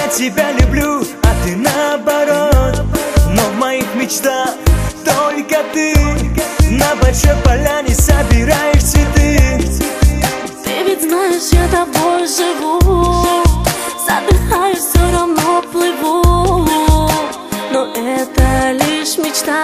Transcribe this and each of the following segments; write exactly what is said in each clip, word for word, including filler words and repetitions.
тебя люблю, а ты наоборот. Но в моих мечтах только ты. На большой поляне собираешь цветы. Ты ведь знаешь, я тобой живу. Задыхаюсь, все равно плыву. Но это лишь мечта.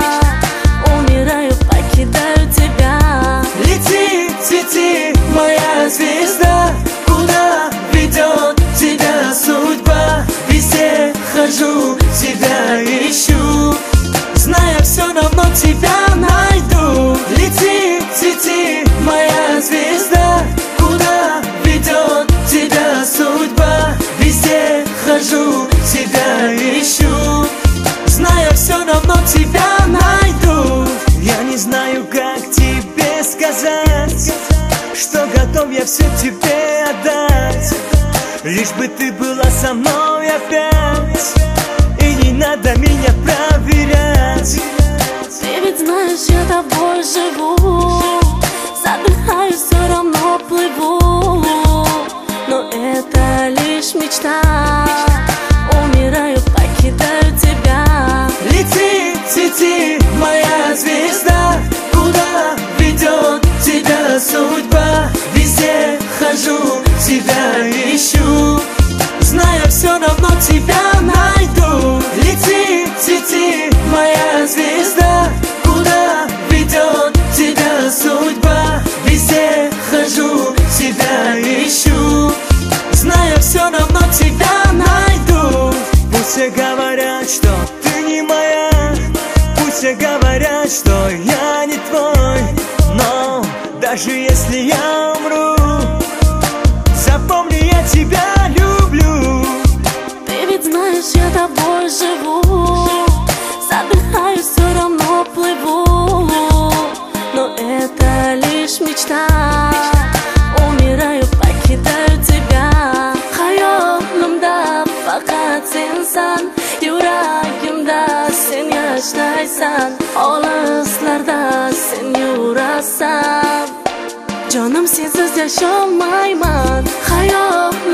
Умираю, покидаю тебя. Лети, цвети, моя звезда. Куда ведет тебя судьба? Везде хожу, тебя ищу, зная, все равно тебя найду. Лети, цвети, моя звезда. Куда ведет тебя судьба? Везде хожу, тебя ищу, зная, все равно тебя найду. Я не знаю, как тебе сказать, что готов я все тебе отдать, лишь бы ты была со мной опять. И не надо меня проверять. Ты ведь знаешь, я тобой живу. Задыхаюсь, все равно плыву. Но это лишь мечта. Умираю, покидаю тебя. Лети, цвети, моя звезда. Куда ведет тебя судьба? Везде хожу, тебя ищу, зная, все равно тебя найду. Лети, цвети, моя звезда. Куда ведет тебя судьба? Везде хожу, тебя ищу, зная, все равно тебя найду. Пусть все говорят, что ты не моя, пусть все говорят, что я не твой, но даже если я умру, запомни, я тебя люблю. Ты ведь знаешь, я тобой живу. Задыхаюсь, все равно плыву. Но это лишь мечта. Умираю, покидаю тебя. Hayolimda faqat sensan. Yuragimda sen yashaysan. Olislarda sen yurasan. Jonim sensiz yasholmayman. Hayolimda